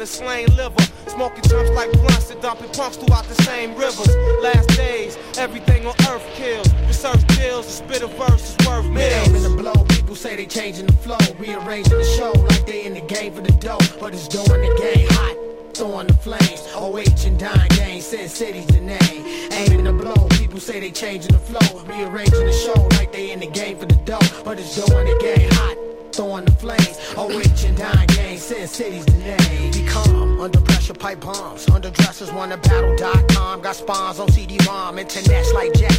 a slain liver. Smoking chumps like blunts and dumping punks throughout the same rivers. Last days, everything on earth kills. Research deals, the spit a verse is worth millions. In the blow, people say they changing the flow, rearranging the show like they in the game for the dough, but it's doing the game hot. Throwing the flames, OH and Dine Gang, Sin City's the name. Aiming to blow, people say they changing the flow, rearranging the show like they in the game for the dough, but it's doing the game hot. Throwing the flames, OH and Dine Gang, Sin City's the name. Be calm, under pressure pipe bombs, underdressers wanna battle.com, got spawns on CD-ROM, internet's like Jack.